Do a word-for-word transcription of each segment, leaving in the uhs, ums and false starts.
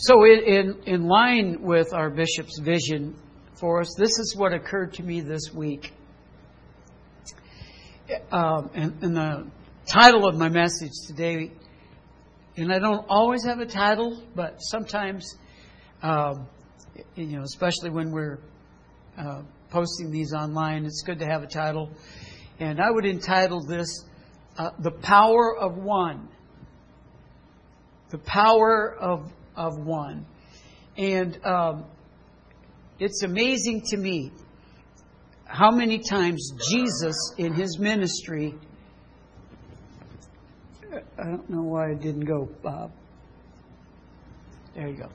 So in, in, in line with our bishop's vision for us, this is what occurred to me this week. Um, and, and the title of my message today, and I don't always have a title, but sometimes, um, you know, especially when we're uh, posting these online, it's good to have a title. And I would entitle this, uh, The Power of One. The Power of of One. And um, it's amazing to me how many times Jesus in His ministry, I don't know why it didn't go, Bob. There you go.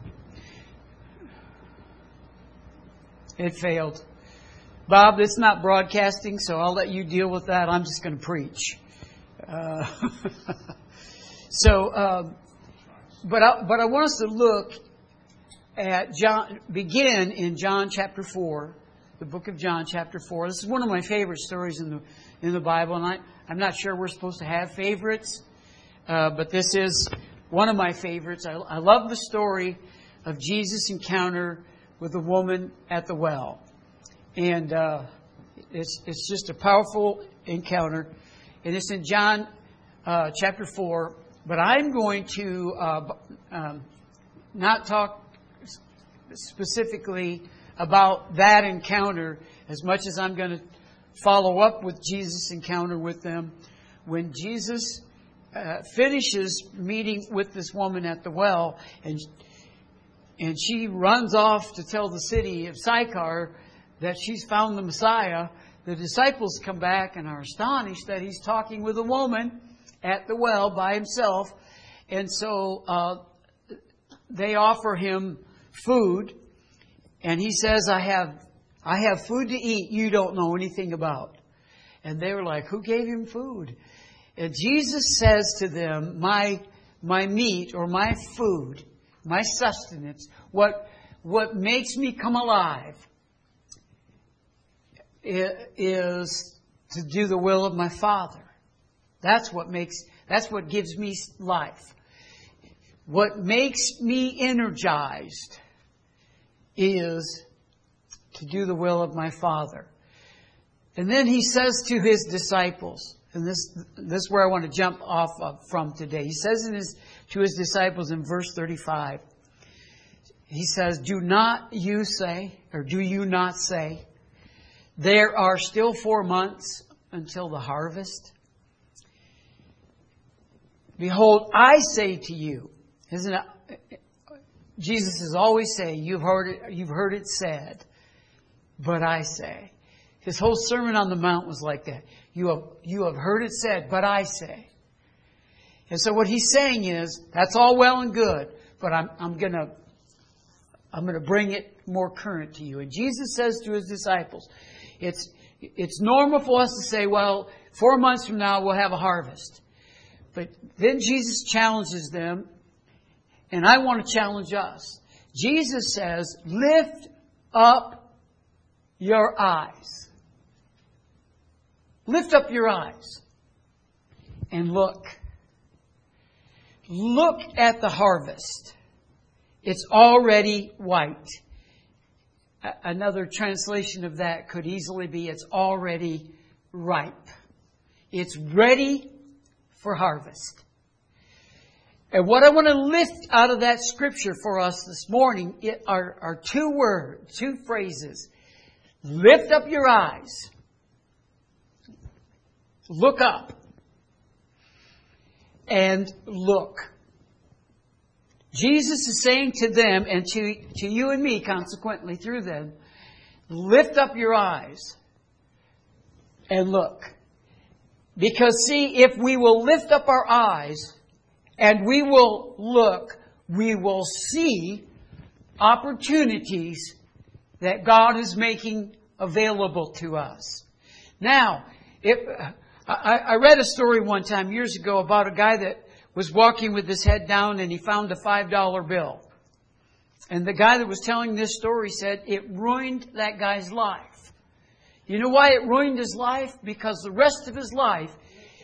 It failed. Bob, it's not broadcasting, so I'll let you deal with that. I'm just going to preach. Uh, so, um, But I, but I want us to look at John, begin in John chapter four, the book of John chapter four. This is one of my favorite stories in the in the Bible, and I, I'm not sure we're supposed to have favorites, uh, but this is one of my favorites. I, I love the story of Jesus' encounter with the woman at the well, and uh, it's it's just a powerful encounter, and it's in John uh, chapter four. But I'm going to uh, um, not talk specifically about that encounter as much as I'm going to follow up with Jesus' encounter with them. When Jesus uh, finishes meeting with this woman at the well, and and she runs off to tell the city of Sychar that she's found the Messiah, the disciples come back and are astonished that He's talking with a woman at the well by himself. And so uh, they offer Him food, and He says, I have I have food to eat you don't know anything about. And they were like, who gave Him food? And Jesus says to them, my my meat or my food, my sustenance, what what makes me come alive is to do the will of my Father. That's what makes, that's what gives me life. What makes me energized is to do the will of my Father. And then He says to His disciples, and this, this is where I want to jump off of from today. He says in his, to His disciples in verse thirty-five, He says, do not you say, or do you not say, there are still four months until the harvest? Behold, I say to you, isn't it? Jesus is always saying, you've heard it, you've heard it said, but I say. His whole Sermon on the Mount was like that. You have, you have heard it said, but I say. And so what He's saying is, that's all well and good, but I'm, I'm gonna, I'm gonna bring it more current to you. And Jesus says to His disciples, it's, it's normal for us to say, well, four months from now we'll have a harvest. But then Jesus challenges them, and I want to challenge us. Jesus says, lift up your eyes. Lift up your eyes and look. Look at the harvest. It's already white. Another translation of that could easily be, it's already ripe. It's ready for harvest. And what I want to lift out of that scripture for us this morning are, are two words, two phrases. Lift up your eyes. Look up. And look. Jesus is saying to them, and to, to you and me, consequently, through them, lift up your eyes and look. Because, see, if we will lift up our eyes and we will look, we will see opportunities that God is making available to us. Now, if, I, I read a story one time years ago about a guy that was walking with his head down and he found a five dollar bill. And the guy that was telling this story said it ruined that guy's life. You know why it ruined his life? Because the rest of his life,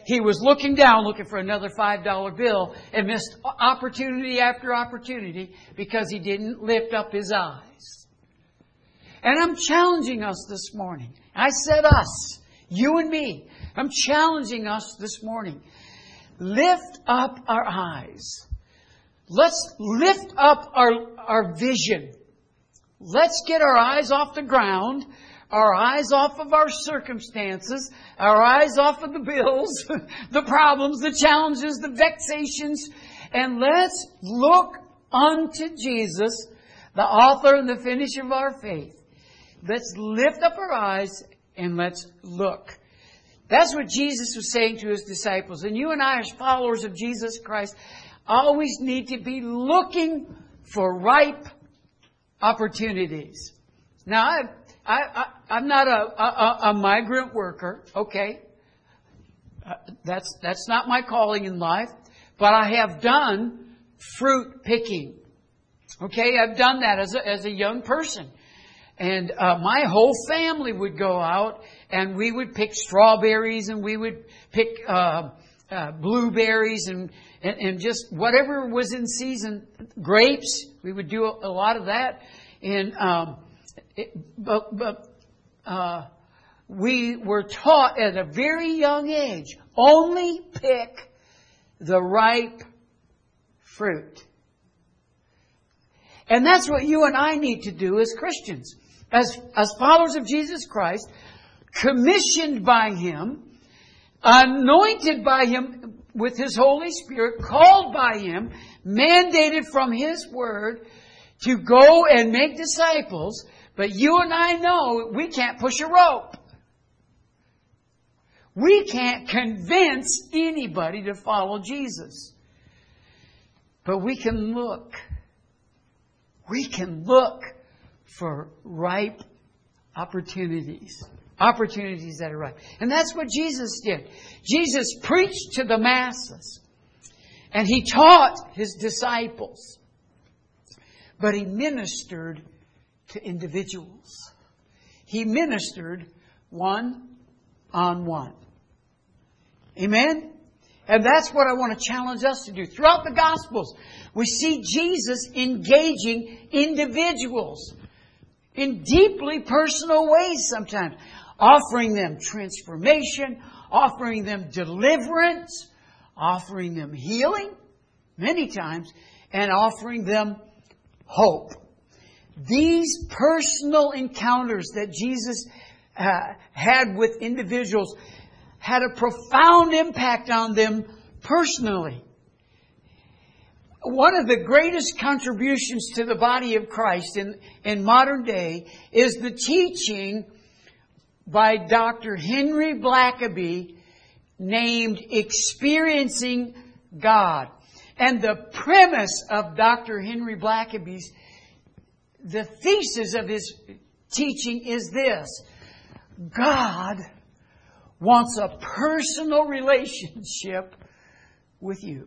he was looking down, looking for another five dollar bill, and missed opportunity after opportunity because he didn't lift up his eyes. And I'm challenging us this morning. I said us, you and me. I'm challenging us this morning. Lift up our eyes. Let's lift up our, our vision. Let's get our eyes off the ground, our eyes off of our circumstances, our eyes off of the bills, the problems, the challenges, the vexations, and let's look unto Jesus, the author and the finisher of our faith. Let's lift up our eyes and let's look. That's what Jesus was saying to His disciples. And you and I, as followers of Jesus Christ, always need to be looking for ripe opportunities. Now, I, I, I, I'm not a, a, a migrant worker, okay? Uh, that's that's not my calling in life. But I have done fruit picking. Okay, I've done that as a, as a young person. And uh, my whole family would go out and we would pick strawberries and we would pick uh, uh, blueberries and, and, and just whatever was in season. Grapes, we would do a, a lot of that. And um, it, but but uh, we were taught at a very young age, only pick the ripe fruit. And that's what you and I need to do as Christians. As, as followers of Jesus Christ, commissioned by Him, anointed by Him with His Holy Spirit, called by Him, mandated from His Word to go and make disciples. But you and I know we can't push a rope. We can't convince anybody to follow Jesus. But we can look. We can look for ripe opportunities. Opportunities that are ripe. And that's what Jesus did. Jesus preached to the masses. And He taught His disciples. But He ministered to individuals. He ministered one on one. Amen? And that's what I want to challenge us to do. Throughout the Gospels, we see Jesus engaging individuals in deeply personal ways sometimes. Offering them transformation, offering them deliverance, offering them healing many times, and offering them hope. These personal encounters that Jesus uh, had with individuals had a profound impact on them personally. One of the greatest contributions to the body of Christ in, in modern day is the teaching by Doctor Henry Blackaby named Experiencing God. And the premise of Doctor Henry Blackaby's, the thesis of his teaching is this: God wants a personal relationship with you.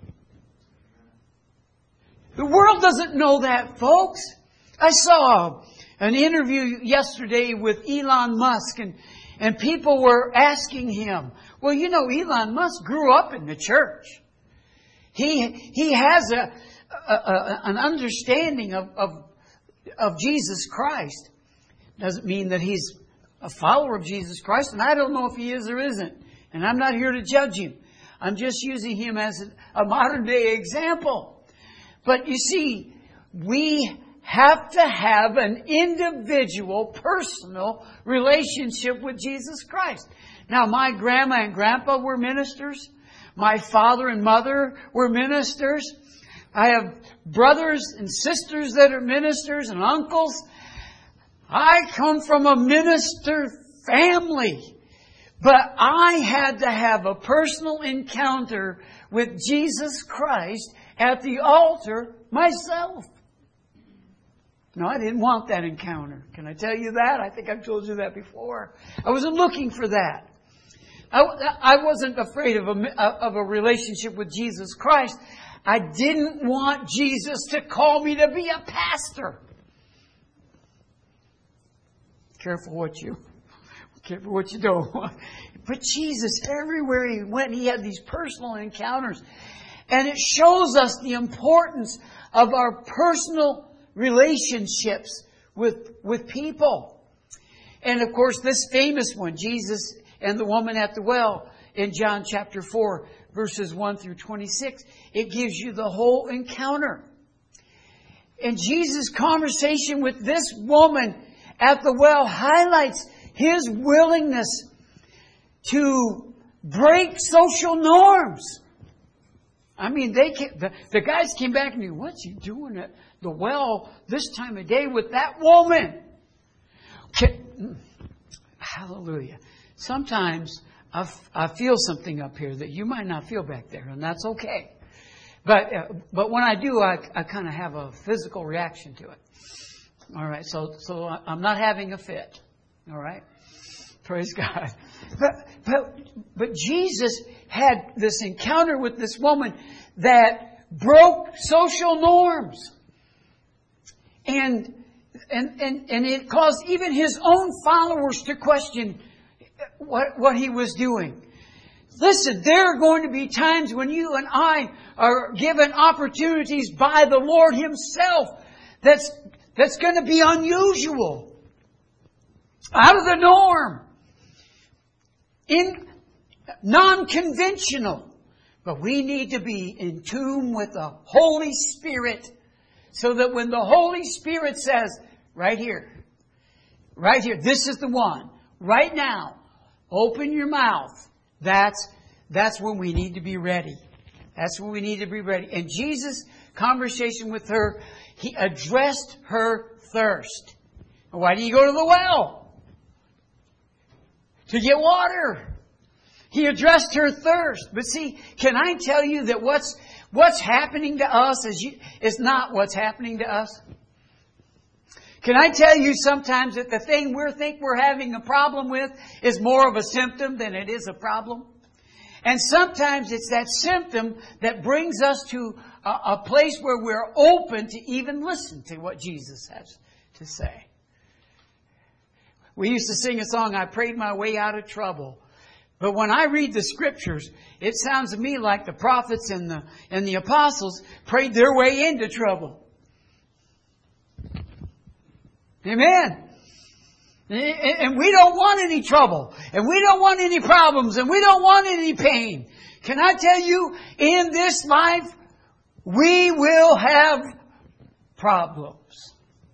The world doesn't know that, folks. I saw an interview yesterday with Elon Musk, and, and people were asking him, well, you know, Elon Musk grew up in the church. He he has a, a, a an understanding of, of of Jesus Christ. Doesn't mean that he's a follower of Jesus Christ, and I don't know if he is or isn't. And I'm not here to judge him. I'm just using him as a, a modern day example. But you see, we have to have an individual, personal relationship with Jesus Christ. Now, my grandma and grandpa were ministers. My father and mother were ministers. I have brothers and sisters that are ministers and uncles. I come from a minister family. But I had to have a personal encounter with Jesus Christ at the altar myself. No, I didn't want that encounter. Can I tell you that? I think I've told you that before. I wasn't looking for that. I, I wasn't afraid of a, of a relationship with Jesus Christ. I didn't want Jesus to call me to be a pastor. Careful what you, careful what you don't want. But Jesus, everywhere He went, He had these personal encounters. And it shows us the importance of our personal relationships with, with people. And of course, this famous one, Jesus and the woman at the well in John chapter four, verses one through twenty-six. It gives you the whole encounter. And Jesus' conversation with this woman at the well highlights His willingness to break social norms. I mean, they came, the, the guys came back and knew, what's he doing at the well this time of day with that woman? Okay. Hallelujah. Sometimes I, f- I feel something up here that you might not feel back there, and that's okay. But uh, but when I do, I, I kind of have a physical reaction to it. All right, so so I'm not having a fit. All right, praise God. But but but Jesus had this encounter with this woman that broke social norms, and and and and it caused even His own followers to question what what He was doing. Listen, there are going to be times when you and I are given opportunities by the Lord Himself that's that's going to be unusual, out of the norm, in non-conventional. But we need to be in tune with the Holy Spirit, so that when the Holy Spirit says, right here, right here, this is the one, right now, open your mouth. That's, that's when we need to be ready. That's when we need to be ready. And Jesus' conversation with her, He addressed her thirst. Why do you go to the well? To get water. He addressed her thirst. But see, can I tell you that what's what's happening to us is, you, is not what's happening to us? Can I tell you sometimes that the thing we think we're having a problem with is more of a symptom than it is a problem? And sometimes it's that symptom that brings us to a, a place where we're open to even listen to what Jesus has to say. We used to sing a song, I prayed my way out of trouble. But when I read the Scriptures, it sounds to me like the prophets and the, and the apostles prayed their way into trouble. Amen. And we don't want any trouble. And we don't want any problems. And we don't want any pain. Can I tell you, in this life, we will have problems.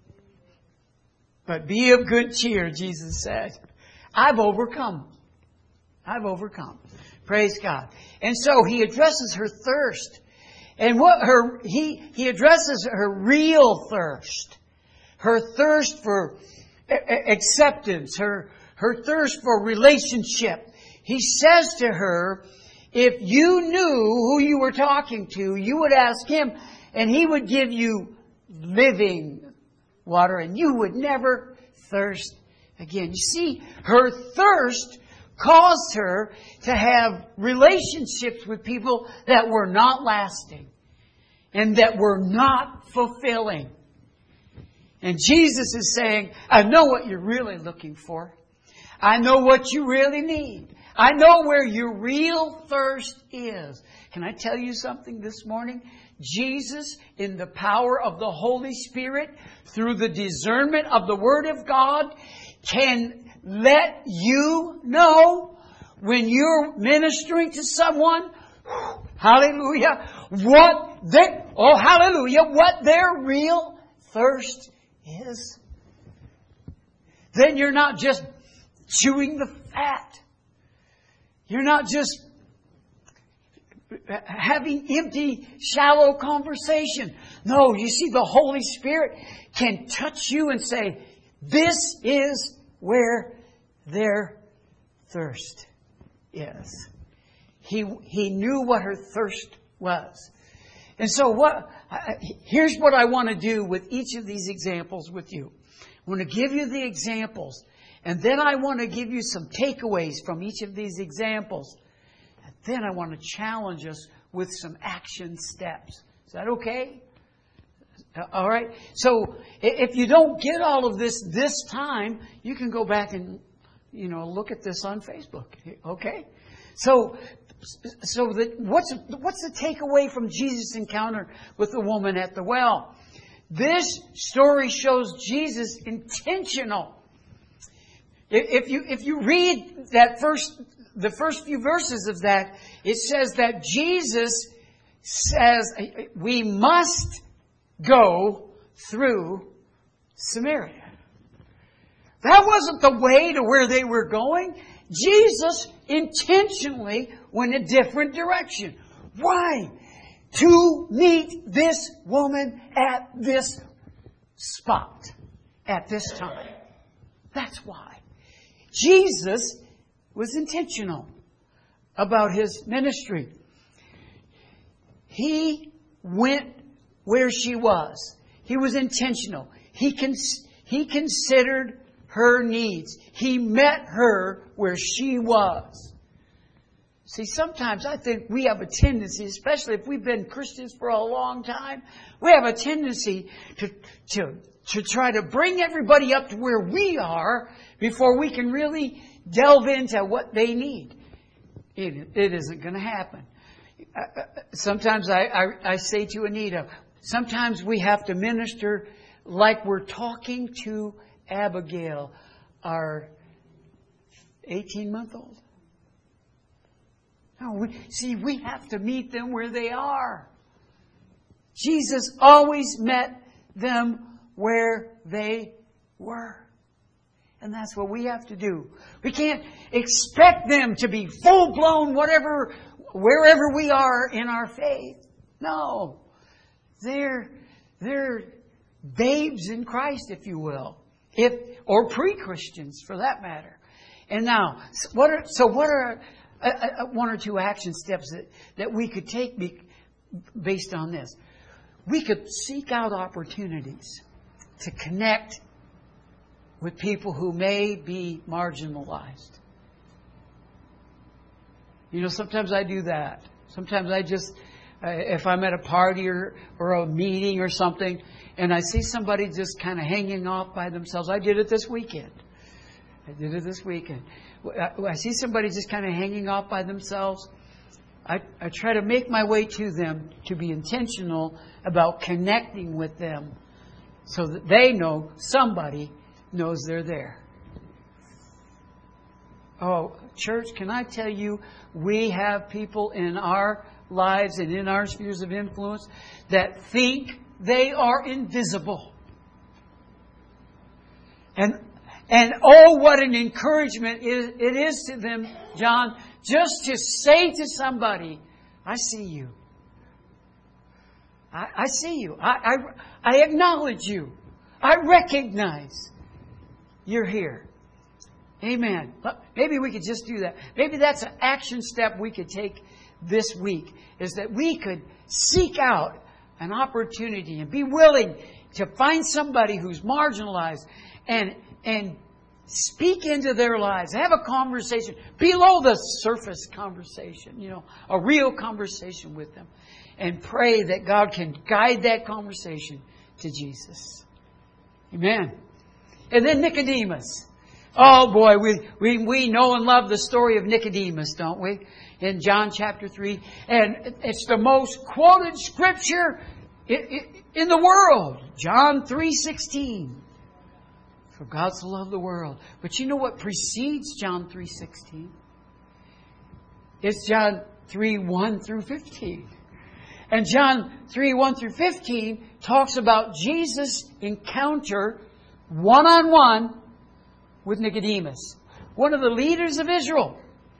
But be of good cheer, Jesus said. I've overcome. I've overcome. Praise God. And so He addresses her thirst. And what her, he, he addresses her real thirst. Her thirst for acceptance, her, her thirst for relationship. He says to her, if you knew who you were talking to, you would ask Him and He would give you living water and you would never thirst again. You see, her thirst caused her to have relationships with people that were not lasting and that were not fulfilling. And Jesus is saying, I know what you're really looking for. I know what you really need. I know where your real thirst is. Can I tell you something this morning? Jesus, in the power of the Holy Spirit, through the discernment of the Word of God, can let you know when you're ministering to someone, hallelujah, what they, oh hallelujah, what their real thirst is. Then you're not just chewing the fat. You're not just having empty, shallow conversation. No, you see, the Holy Spirit can touch you and say, this is where their thirst is. He, he knew what her thirst was. And so what, here's what I want to do with each of these examples with you. I want to give you the examples. And then I want to give you some takeaways from each of these examples. And then I want to challenge us with some action steps. Is that okay? All right. So if you don't get all of this this time, you can go back and you know, look at this on Facebook. Okay? So, so that what's, what's the takeaway from Jesus' encounter with the woman at the well? This story shows Jesus intentional. If you, if you read that first, the first few verses of that, it says that Jesus says we must go through Samaria. That wasn't the way to where they were going. Jesus intentionally went a different direction. Why? To meet this woman at this spot, at this time. That's why. Jesus was intentional about His ministry. He went where she was. He was intentional. He cons- he considered her needs. He met her where she was. See, sometimes I think we have a tendency, especially if we've been Christians for a long time, we have a tendency to, to, to try to bring everybody up to where we are before we can really delve into what they need. It, it isn't going to happen. Uh, sometimes I, I, I say to Anita, sometimes we have to minister like we're talking to Abigail, our eighteen-month-old. No, we, see, we have to meet them where they are. Jesus always met them where they were. And that's what we have to do. We can't expect them to be full-blown whatever, wherever we are in our faith. No. They're, they're babes in Christ, if you will. If, or pre-Christians, for that matter. And now, what are, so what are uh, uh, one or two action steps that, that we could take be, based on this? We could seek out opportunities to connect with people who may be marginalized. You know, sometimes I do that. Sometimes I just, uh, if I'm at a party or, or a meeting or something, and I see somebody just kind of hanging off by themselves. I did it this weekend. I did it this weekend. I see somebody just kind of hanging off by themselves. I, I try to make my way to them to be intentional about connecting with them so that they know somebody knows they're there. Oh, church, can I tell you, we have people in our lives and in our spheres of influence that think they are invisible. And and oh, what an encouragement it is to them, John, just to say to somebody, I see you. I, I see you. I, I, I acknowledge you. I recognize you're here. Amen. Maybe we could just do that. Maybe that's an action step we could take this week, is that we could seek out an opportunity and be willing to find somebody who's marginalized and and speak into their lives. Have a conversation below the surface conversation, you know, a real conversation with them. And pray that God can guide that conversation to Jesus. Amen. And then Nicodemus. Oh boy, we, we, we know and love the story of Nicodemus, don't we? In John chapter three. And it's the most quoted scripture in the world. John three sixteen. For God so loved the world. But you know what precedes John three sixteen? It's John three one through fifteen. And John three one through fifteen talks about Jesus' encounter one-on-one with Nicodemus, one of the leaders of Israel.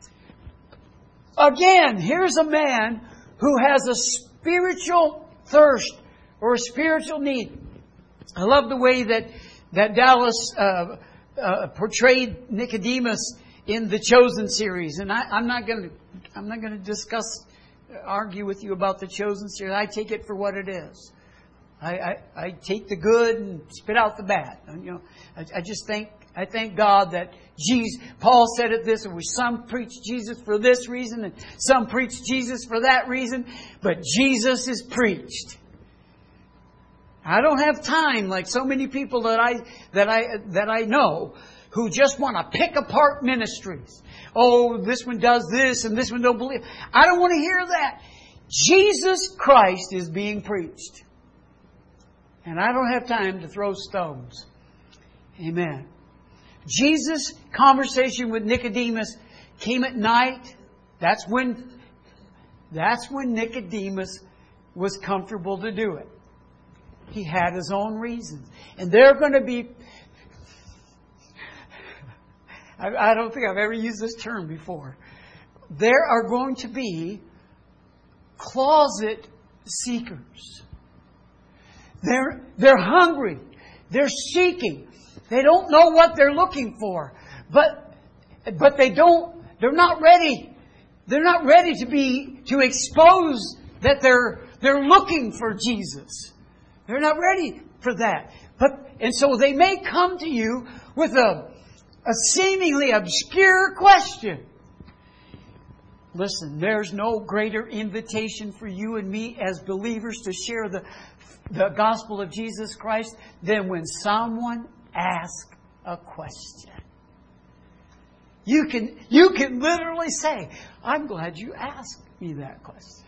Again, here's a man who has a spiritual thirst or a spiritual need. I love the way that, that Dallas uh, uh, portrayed Nicodemus in the Chosen series. And I, I'm not going to I'm not going to discuss, argue with you about the Chosen series. I take it for what it is. I, I, I take the good and spit out the bad. You know, I, I just think I thank God that Jesus, Paul said it this way, some preach Jesus for this reason and some preach Jesus for that reason, but Jesus is preached. I don't have time, like so many people that I that I that I know, who just want to pick apart ministries. Oh, this one does this and this one don't believe. I don't want to hear that. Jesus Christ is being preached. And I don't have time to throw stones. Amen. Jesus' conversation with Nicodemus came at night. That's when, that's when Nicodemus was comfortable to do it. He had his own reasons. And there are going to be... I, I don't think I've ever used this term before. There are going to be closet seekers. They're, they're hungry. They're seeking. They don't know what they're looking for. But, but they don't, they're not ready. They're not ready to be, to expose that they're, they're looking for Jesus. They're not ready for that. But, and so they may come to you with a, a seemingly obscure question. Listen, there's no greater invitation for you and me as believers to share the, the gospel of Jesus Christ than when someone asks a question. You can, you can literally say, I'm glad you asked me that question.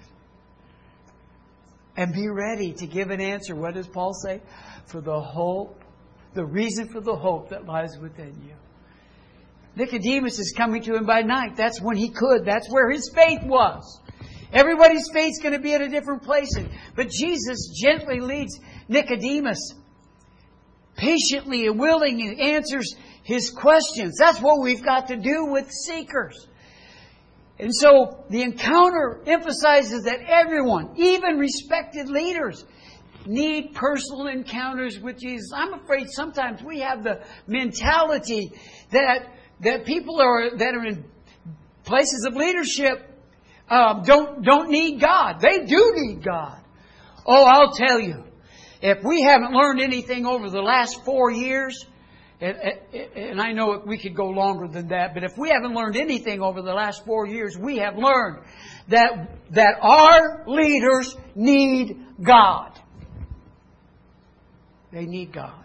And be ready to give an answer. What does Paul say? For the hope, the reason for the hope that lies within you. Nicodemus is coming to him by night. That's when he could. That's where his faith was. Everybody's faith's going to be at a different place. But Jesus gently leads Nicodemus, patiently and willingly answers his questions. That's what we've got to do with seekers. And so the encounter emphasizes that everyone, even respected leaders, need personal encounters with Jesus. I'm afraid sometimes we have the mentality that that people are that are in places of leadership um, don't don't need God. They do need God. Oh, I'll tell you, if we haven't learned anything over the last four years, and, and I know we could go longer than that, but if we haven't learned anything over the last four years, we have learned that that our leaders need God. They need God.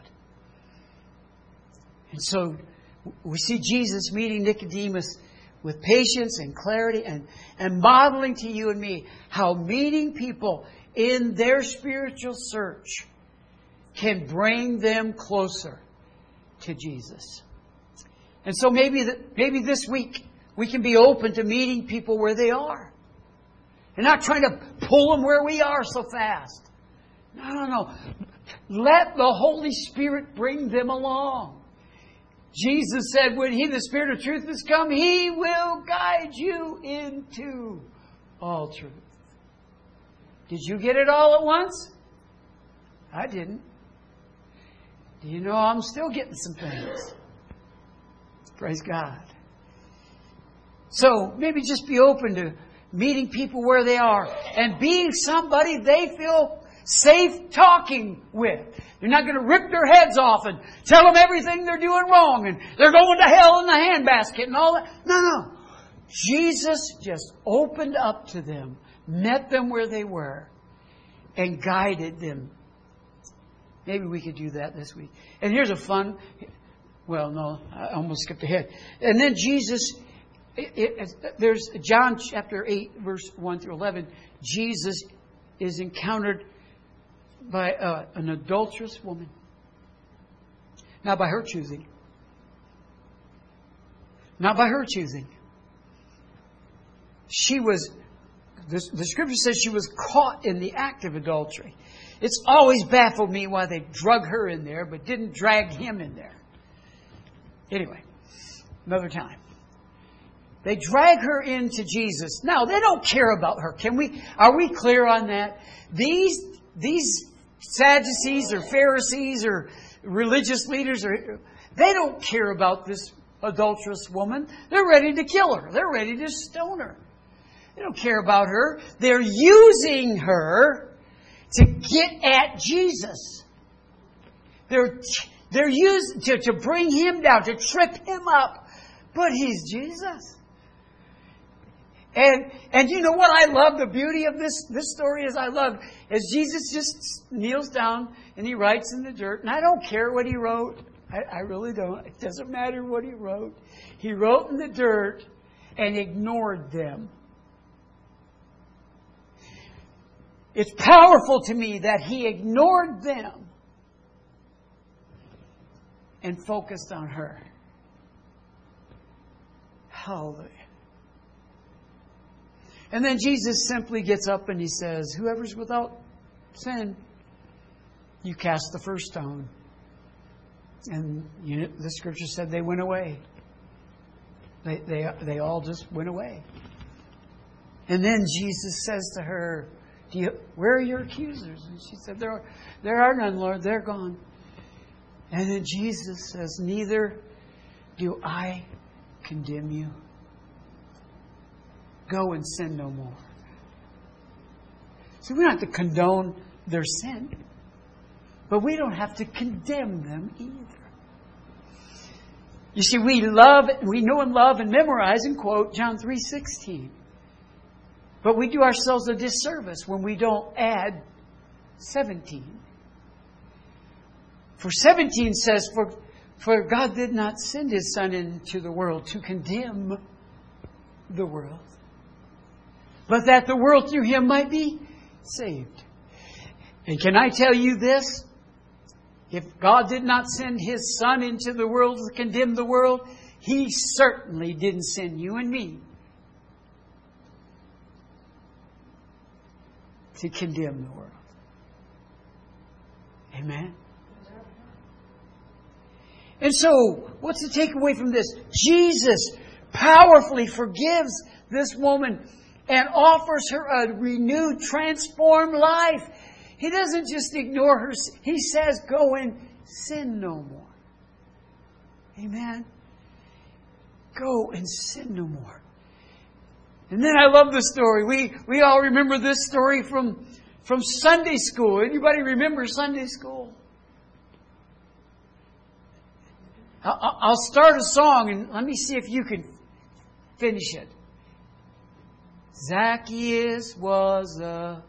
And so we see Jesus meeting Nicodemus with patience and clarity and, and modeling to you and me how meeting people in their spiritual search can bring them closer to Jesus. And so maybe the, maybe this week we can be open to meeting people where they are. And not trying to pull them where we are so fast. No, no, no. Let the Holy Spirit bring them along. Jesus said, when He, the Spirit of truth, has come, He will guide you into all truth. Did you get it all at once? I didn't. Do you know I'm still getting some things? Praise God. So maybe just be open to meeting people where they are and being somebody they feel safe talking with. You're not going to rip their heads off and tell them everything they're doing wrong and they're going to hell in the handbasket and all that. No, no. Jesus just opened up to them, met them where they were, and guided them. Maybe we could do that this week. And here's a fun... Well, no, I almost skipped ahead. And then Jesus... It, it, there's John chapter eight, verse one through eleven. Jesus is encountered by uh, an adulterous woman. Not by her choosing. Not by her choosing. She was, the, the scripture says she was caught in the act of adultery. It's always baffled me why they drug her in there, but didn't drag him in there. Anyway, another time. They drag her into Jesus. Now, they don't care about her. Can we, are we clear on that? These, these Sadducees or Pharisees or religious leaders, or they don't care about this adulterous woman. They're ready to kill her. They're ready to stone her. They don't care about her. They're using her to get at Jesus. They're, they're using to, to bring Him down, to trip Him up. But He's Jesus. And and you know what I love? The beauty of this, this story is I love is Jesus just kneels down and He writes in the dirt. And I don't care what He wrote. I, I really don't. It doesn't matter what he wrote. He wrote in the dirt and ignored them. It's powerful to me that he ignored them and focused on her. Hallelujah. And then Jesus simply gets up and he says, whoever's without sin, you cast the first stone. And you know, the scripture said they went away. They, they, they all just went away. And then Jesus says to her, Do you, where are your accusers? And she said, there are, there are none, Lord. They're gone. And then Jesus says, neither do I condemn you. Go and sin no more. See, we don't have to condone their sin, but we don't have to condemn them either. You see, we love, we know and love and memorize and quote John three sixteen. But we do ourselves a disservice when we don't add seventeen. For seventeen says, for, for God did not send His Son into the world to condemn the world, but that the world through Him might be saved. And can I tell you this? If God did not send His Son into the world to condemn the world, He certainly didn't send you and me to condemn the world. Amen? And so, what's the takeaway from this? Jesus powerfully forgives this woman and offers her a renewed, transformed life. He doesn't just ignore her. He says, go and sin no more. Amen? Go and sin no more. And then I love the story. We we all remember this story from, from Sunday school. Anybody remember Sunday school? I'll, I'll start a song and let me see if you can finish it. Zacchaeus was a,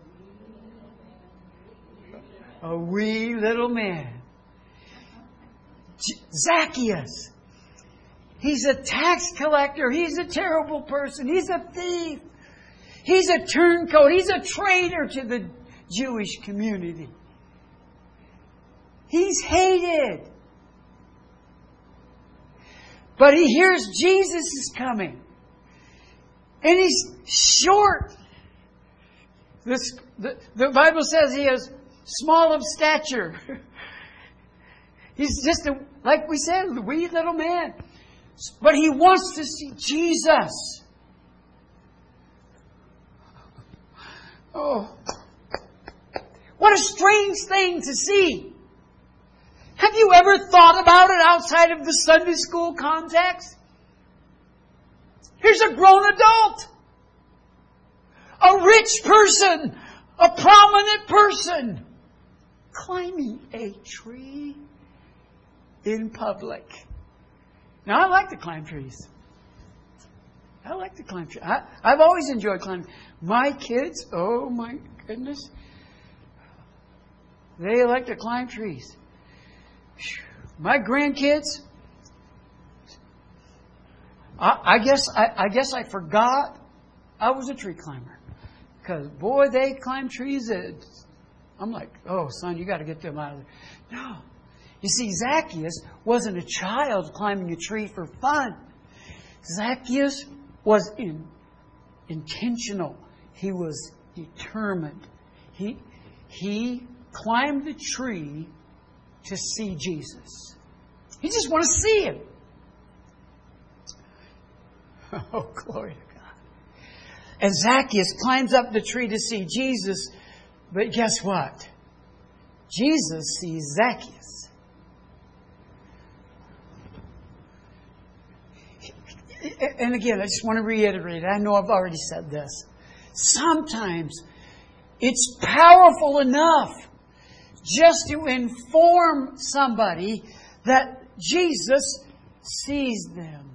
a wee little man. Zacchaeus. He's a tax collector. He's a terrible person. He's a thief. He's a turncoat. He's a traitor to the Jewish community. He's hated. But he hears Jesus is coming. And he's short. This, the, the Bible says he is small of stature. He's just, a, like we said, a wee little man. But he wants to see Jesus. Oh, what a strange thing to see. Have you ever thought about it outside of the Sunday school context? Here's a grown adult. A rich person. A prominent person. Climbing a tree in public. Now, I like to climb trees. I like to climb trees. I, I've always enjoyed climbing. My kids, oh my goodness, they like to climb trees. My grandkids, I, I guess I, I guess I forgot I was a tree climber. Because, boy, they climb trees. That, I'm like, oh, son, you got to get them out of there. No. You see, Zacchaeus wasn't a child climbing a tree for fun. Zacchaeus was in, intentional. He was determined. He, he climbed the tree to see Jesus. He just wanted to see Him. Oh, glory to God. And Zacchaeus climbs up the tree to see Jesus. But guess what? Jesus sees Zacchaeus. And again, I just want to reiterate, I know I've already said this. Sometimes it's powerful enough just to inform somebody that Jesus sees them.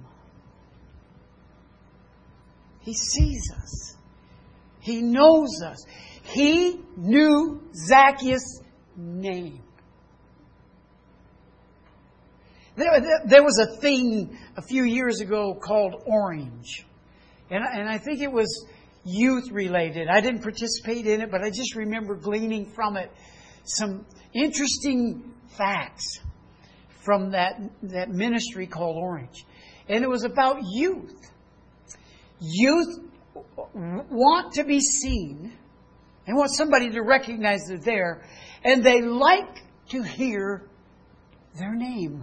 He sees us. He knows us. He knew Zacchaeus' name. There, there was a thing a few years ago called Orange. And, and I think it was youth related. I didn't participate in it, but I just remember gleaning from it some interesting facts from that, that ministry called Orange. And it was about youth. Youth want to be seen and want somebody to recognize they're there. And they like to hear their name.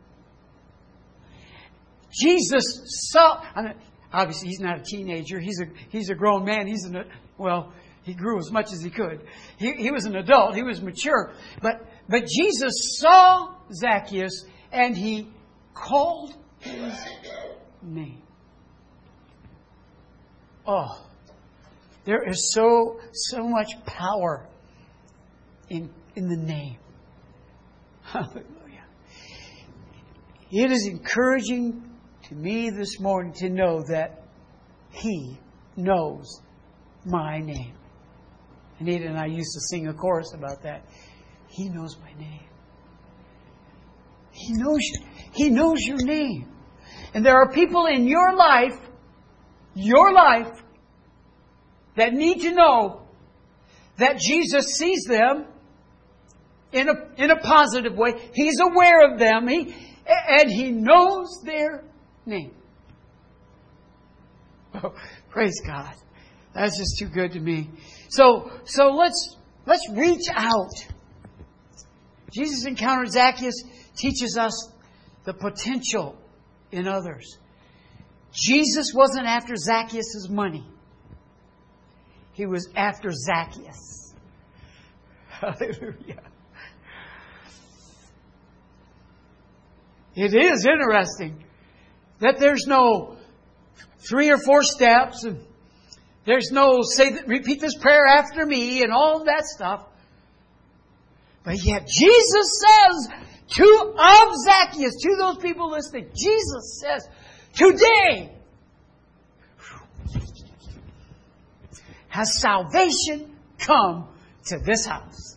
Jesus saw... I mean, obviously, he's not a teenager. He's a he's a grown man. He's an... Well, he grew as much as he could. He, he was an adult. He was mature. But, but Jesus saw Zacchaeus and he called his name. Oh, there is so, so much power in, in the name. Hallelujah. It is encouraging to me this morning to know that He knows my name. Anita and I used to sing a chorus about that. He knows my name. He knows, He knows your name. And there are people in your life, your life, that need to know that Jesus sees them in a, in a positive way. He's aware of them. He, and He knows their name. Oh, praise God. That's just too good to me. So, so let's, let's reach out. Jesus encountered Zacchaeus teaches us the potential in others. Jesus wasn't after Zacchaeus' money. He was after Zacchaeus. Hallelujah. It is interesting that there's no three or four steps and there's no say, repeat this prayer after me and all that stuff. But yet Jesus says to of Zacchaeus, to those people listening, Jesus says, today has salvation come to this house.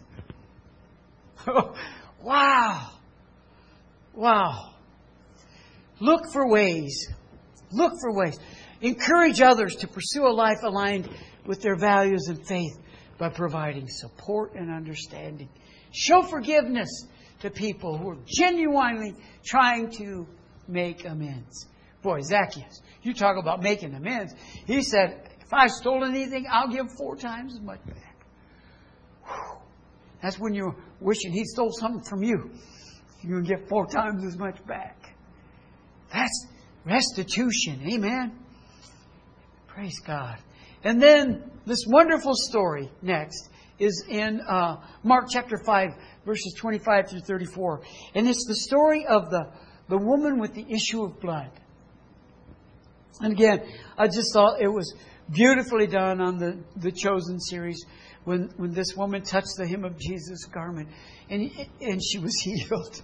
Wow. Wow. Look for ways. Look for ways. Encourage others to pursue a life aligned with their values and faith by providing support and understanding. Show forgiveness to people who are genuinely trying to make amends. Boy, Zacchaeus, you talk about making amends. He said, if I stole anything, I'll give four times as much back. Whew. That's when you're wishing He stole something from you. You can get four times as much back. That's restitution. Amen. Praise God. And then this wonderful story next is in uh, Mark chapter five, verses twenty-five through thirty-four. And it's the story of the, the woman with the issue of blood. And again, I just thought it was beautifully done on the, the Chosen series when, when this woman touched the hem of Jesus' garment and, and she was healed.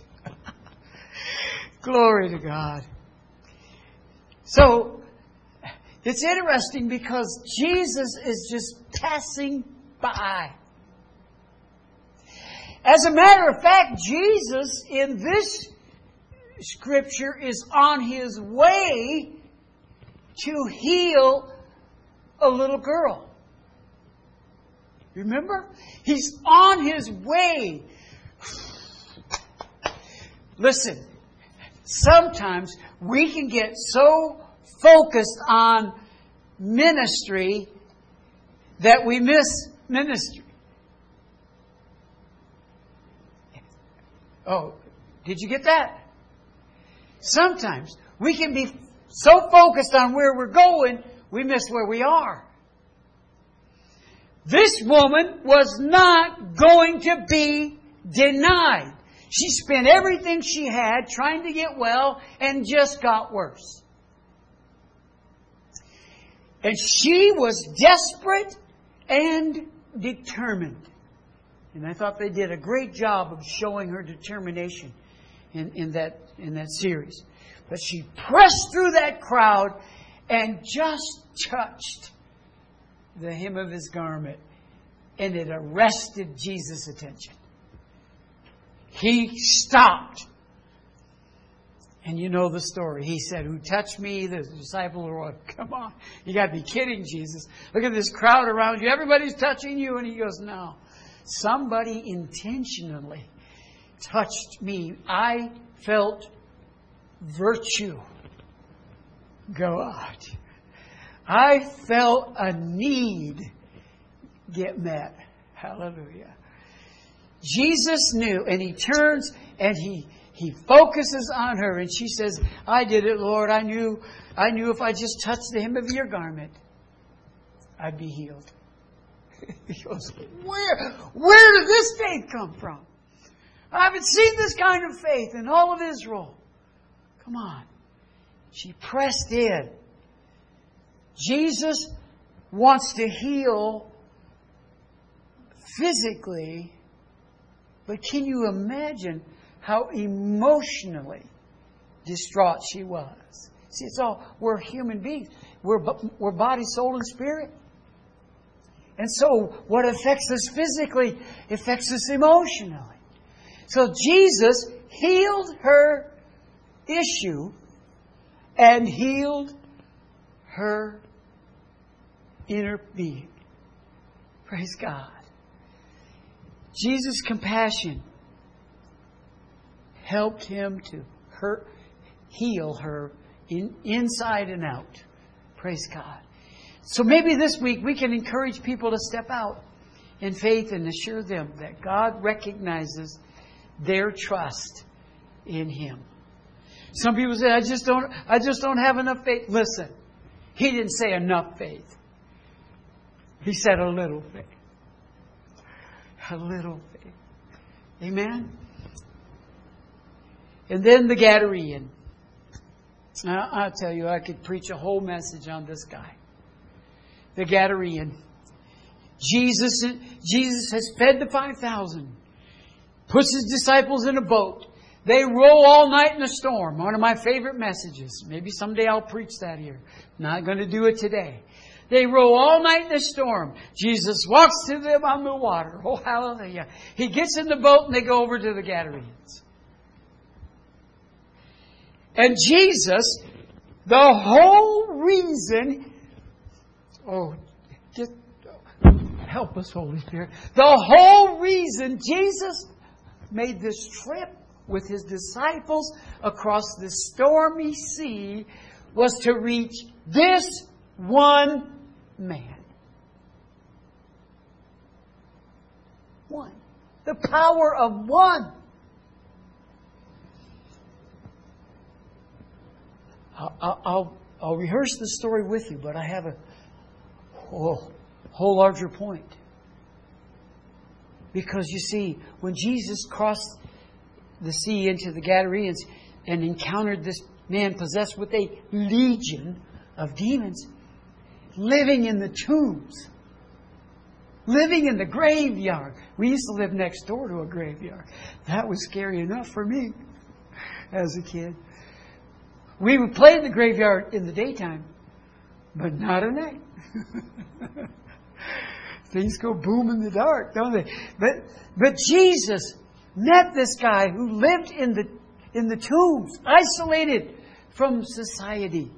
Glory to God. So, it's interesting because Jesus is just passing by. As a matter of fact, Jesus in this scripture is on His way to heal a little girl. Remember? He's on His way. Listen, sometimes we can get so focused on ministry that we miss ministry. Oh, did you get that? Sometimes we can be so focused on where we're going, we miss where we are. This woman was not going to be denied. She spent everything she had trying to get well and just got worse. And she was desperate and determined. And I thought they did a great job of showing her determination in, in that in that series. But she pressed through that crowd and just touched the hem of His garment. And it arrested Jesus' attention. He stopped. And you know the story. He said, who touched me? The disciple or what? Come on. You got to be kidding, Jesus. Look at this crowd around you. Everybody's touching you. And he goes, no. Somebody intentionally touched me. I felt virtue go out. I felt a need get met. Hallelujah. Jesus knew, and he turns and he he focuses on her, and she says, I did it, Lord. I knew I knew if I just touched the hem of your garment, I'd be healed. He goes, Where where did this faith come from? I haven't seen this kind of faith in all of Israel. Come on. She pressed in. Jesus wants to heal physically, but can you imagine how emotionally distraught she was? See, it's all, we're human beings. We're, we're body, soul, and spirit. And so what affects us physically affects us emotionally. So Jesus healed her issue and healed her inner being. Praise God. Jesus' compassion helped him to hurt, heal her in, inside and out. Praise God. So maybe this week we can encourage people to step out in faith and assure them that God recognizes their trust in Him. Some people say, I just don't, I just don't have enough faith. Listen, He didn't say enough faith. He said a little faith. A little faith. Amen? And then the Gadarene. Now, I'll tell you, I could preach a whole message on this guy. The Gadarene. Jesus, Jesus has fed the five thousand. Puts His disciples in a boat. They row all night in a storm. One of my favorite messages. Maybe someday I'll preach that here. Not going to do it today. They row all night in a storm. Jesus walks to them on the water. Oh, hallelujah. He gets in the boat and they go over to the Gadarenes. And Jesus, the whole reason... Oh, just help us, Holy Spirit. The whole reason Jesus made this trip with His disciples across the stormy sea was to reach this one man. One. The power of one. I'll, I'll, I'll rehearse the story with you, but I have a whole, whole larger point. Because you see, when Jesus crossed the sea into the Gadarenes and encountered this man possessed with a legion of demons, living in the tombs, living in the graveyard. We used to live next door to a graveyard. That was scary enough for me as a kid. We would play in the graveyard in the daytime, but not at night. Things go boom in the dark, don't they? But but Jesus met this guy who lived in the in the tombs, isolated from society.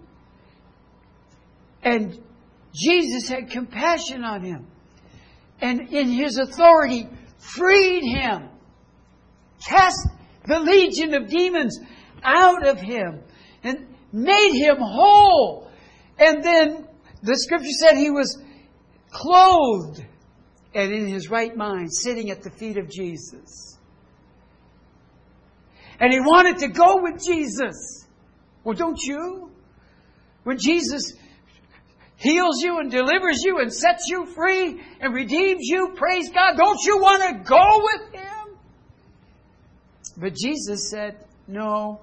And Jesus had compassion on him. And in His authority, freed him. Cast the legion of demons out of him. And made him whole. And then the Scripture said he was clothed and in his right mind, sitting at the feet of Jesus. And he wanted to go with Jesus. Well, don't you? When Jesus heals you and delivers you and sets you free and redeems you, praise God, don't you want to go with Him? But Jesus said, no.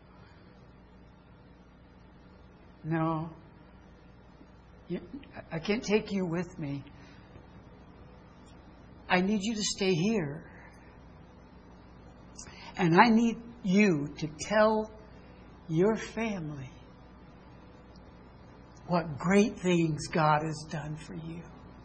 No. I can't take you with me. I need you to stay here. And I need you to tell your family what great things God has done for you.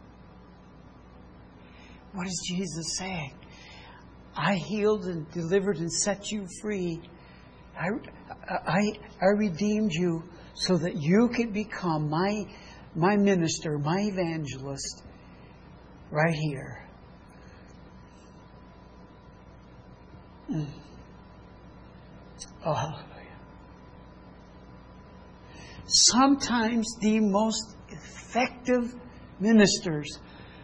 What is Jesus saying? I healed and delivered and set you free I, I, I redeemed you so that you could become my, my minister, my evangelist right here. Mm. Oh, hallelujah. Sometimes the most effective ministers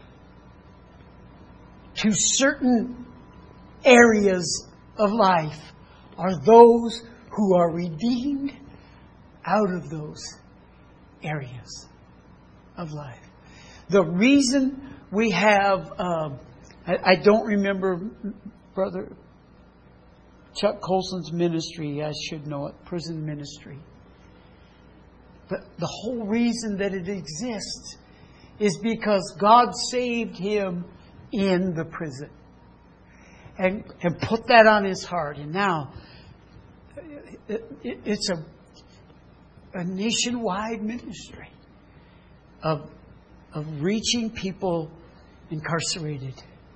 to certain areas of life are those who are redeemed out of those areas of life. The reason we have, uh, I, I don't remember Brother Chuck Colson's ministry, I should know it, prison ministry. But the whole reason that it exists is because God saved him in the prison and, and put that on his heart. And now it, it, it's a, a nationwide ministry of, of reaching people incarcerated.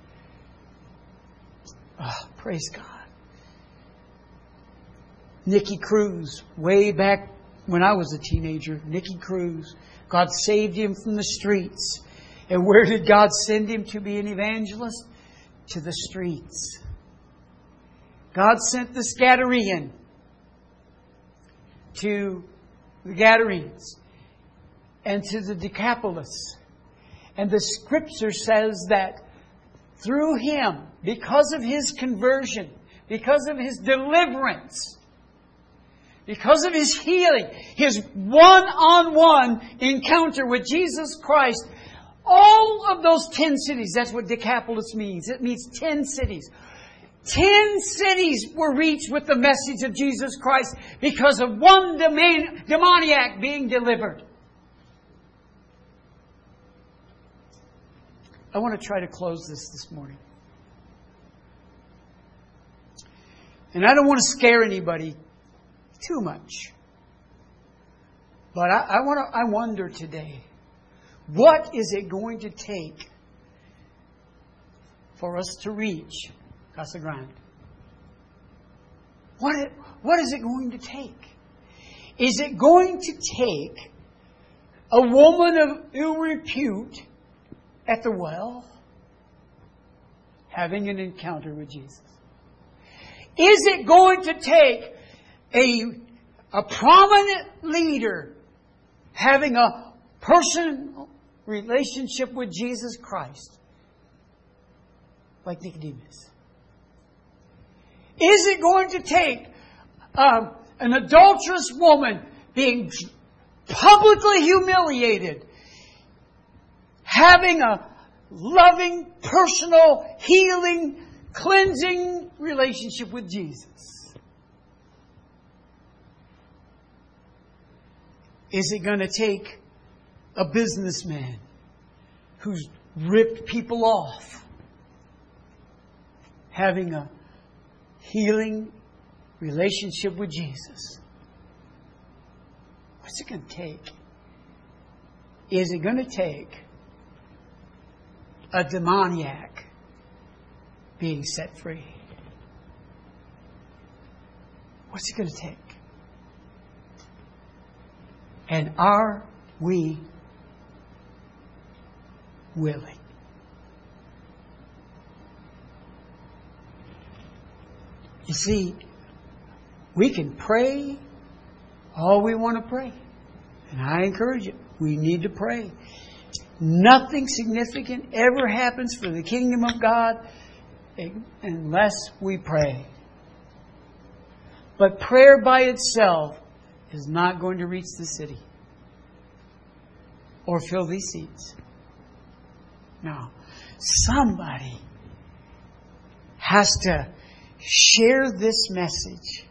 Oh, praise God. Nicky Cruz, way back when I was a teenager, Nicky Cruz, God saved him from the streets. And where did God send him to be an evangelist? To the streets. God sent the Gadarene to the Gadarenes and to the Decapolis. And the Scripture says that through him, because of his conversion, because of his deliverance, because of his healing, his one-on-one encounter with Jesus Christ, all of those ten cities, that's what Decapolis means. It means ten cities. Ten cities were reached with the message of Jesus Christ because of one demon- demoniac being delivered. I want to try to close this this morning. And I don't want to scare anybody too much. But I, I want to, I wonder today, what is it going to take for us to reach Casa Grande? What, it, what is it going to take? Is it going to take a woman of ill repute at the well having an encounter with Jesus? Is it going to take a, a prominent leader having a personal relationship with Jesus Christ like Nicodemus? Is it going to take um, an adulterous woman being publicly humiliated having a loving, personal, healing, cleansing relationship with Jesus? Is it going to take a businessman who's ripped people off having a healing relationship with Jesus? What's it going to take? Is it going to take a demoniac being set free? What's it going to take? And are we willing? You see, we can pray all we want to pray. And I encourage you, we need to pray. Nothing significant ever happens for the kingdom of God unless we pray. But prayer by itself is not going to reach the city or fill these seats. No. Somebody has to share this message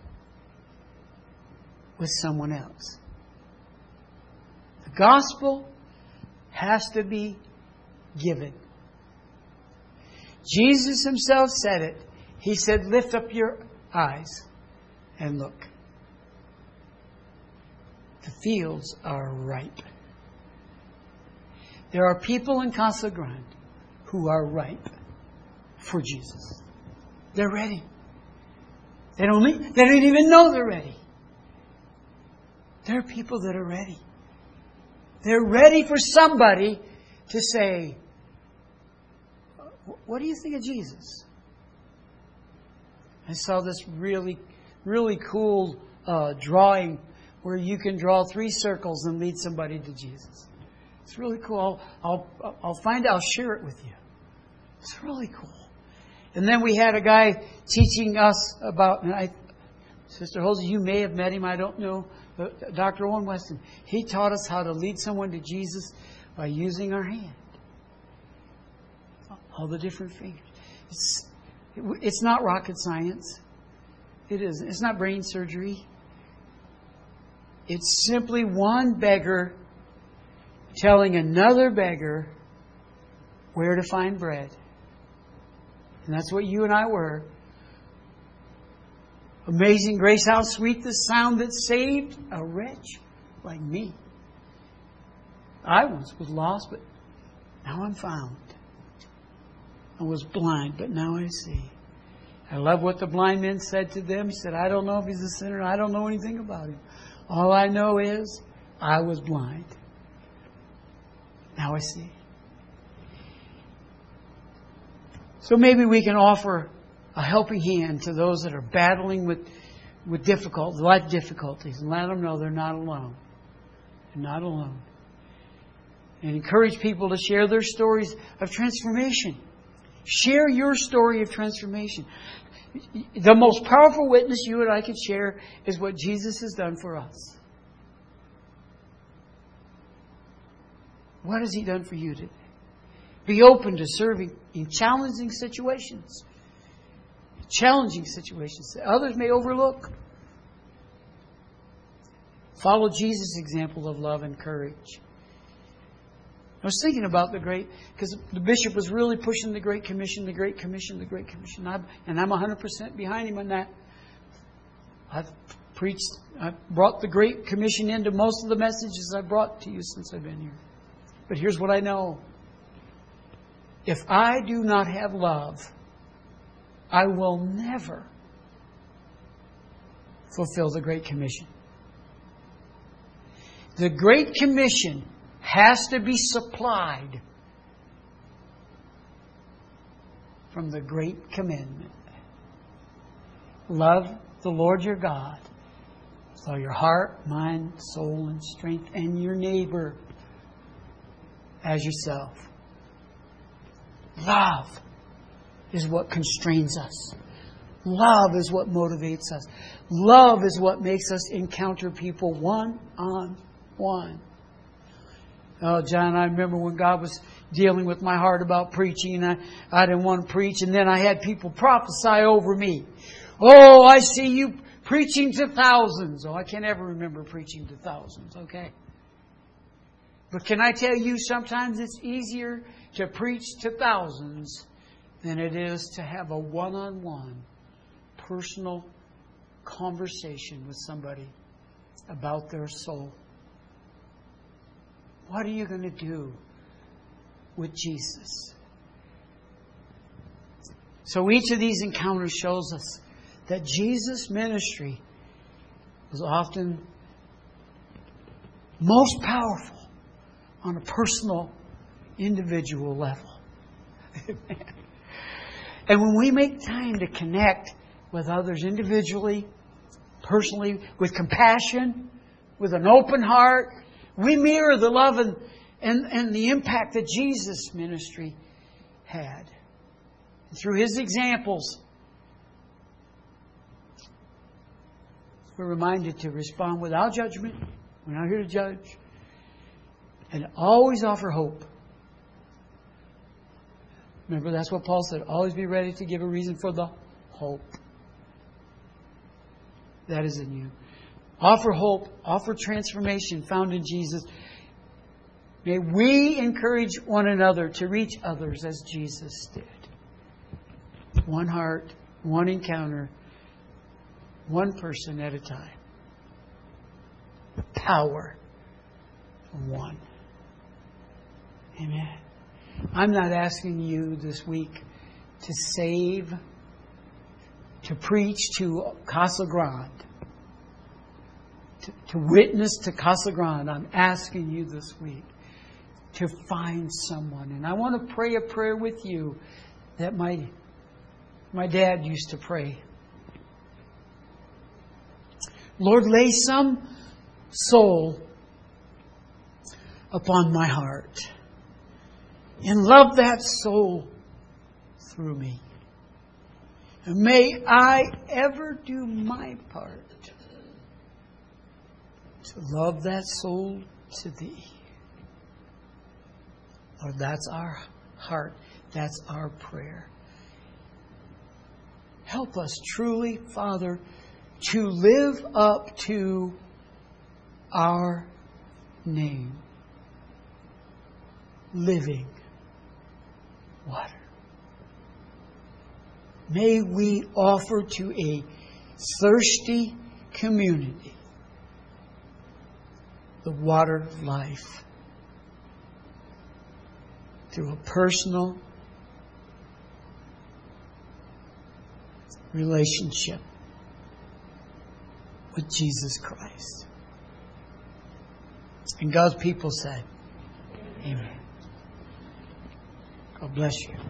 with someone else. The gospel has to be given. Jesus himself said it. He said, lift up your eyes and look. The fields are ripe. There are people in Casa Grande who are ripe for Jesus. They're ready. They don't, they don't even know they're ready. There are people that are ready. They're ready for somebody to say, what do you think of Jesus? I saw this really, really cool uh, drawing where you can draw three circles and lead somebody to Jesus. It's really cool. I'll, I'll, I'll find I'll share it with you. It's really cool. And then we had a guy teaching us about, and I, Sister Hosey, you may have met him, I don't know, Doctor Owen Weston. He taught us how to lead someone to Jesus by using our hand. All the different fingers. It's, it's not rocket science. It isn't. It's not brain surgery. It's simply one beggar telling another beggar where to find bread. And that's what you and I were. Amazing grace, how sweet the sound that saved a wretch like me. I once was lost, but now I'm found. I was blind, but now I see. I love what the blind man said to them. He said, I don't know if he's a sinner. I don't know anything about him. All I know is I was blind. Now I see. So maybe we can offer a helping hand to those that are battling with, with difficult, life difficulties, and let them know they're not alone. They're not alone. And encourage people to share their stories of transformation. Share your story of transformation. The most powerful witness you and I can share is what Jesus has done for us. What has He done for you today? Be open to serving in challenging situations. Challenging situations that others may overlook. Follow Jesus' example of love and courage. I was thinking about the Great, because the bishop was really pushing the Great Commission, the Great Commission, the Great Commission. I, and I'm one hundred percent behind him on that. I've preached, I've brought the Great Commission into most of the messages I've brought to you since I've been here. But here's what I know. If I do not have love, I will never fulfill the Great Commission. The Great Commission has to be supplied from the Great Commandment. Love the Lord your God with all your heart, mind, soul, and strength, and your neighbor as yourself. Love is what constrains us. Love is what motivates us. Love is what makes us encounter people one on one. Oh, John, I remember when God was dealing with my heart about preaching, and I, I didn't want to preach, and then I had people prophesy over me. Oh, I see you preaching to thousands. Oh, I can't ever remember preaching to thousands, okay? But can I tell you, sometimes it's easier to preach to thousands than it is to have a one-on-one personal conversation with somebody about their soul. What are you going to do with Jesus? So each of these encounters shows us that Jesus' ministry was often most powerful on a personal, individual level. And when we make time to connect with others individually, personally, with compassion, with an open heart, we mirror the love and, and, and the impact that Jesus' ministry had. And through His examples, we're reminded to respond without judgment. We're not here to judge. And always offer hope. Remember, that's what Paul said. Always be ready to give a reason for the hope that is in you. Offer hope. Offer transformation found in Jesus. May we encourage one another to reach others as Jesus did. One heart, one encounter, one person at a time. The power of one. Amen. I'm not asking you this week to save to preach to Casa Grande, to, to witness to Casa Grande, I'm asking you this week to find someone. And I want to pray a prayer with you that my, my dad used to pray. Lord, lay some soul upon my heart and love that soul through me. And may I ever do my part to love that soul to Thee. Lord, that's our heart. That's our prayer. Help us truly, Father, to live up to our name. Living water. May we offer to a thirsty community the water of life through a personal relationship with Jesus Christ. And God's people said, Amen. God bless you.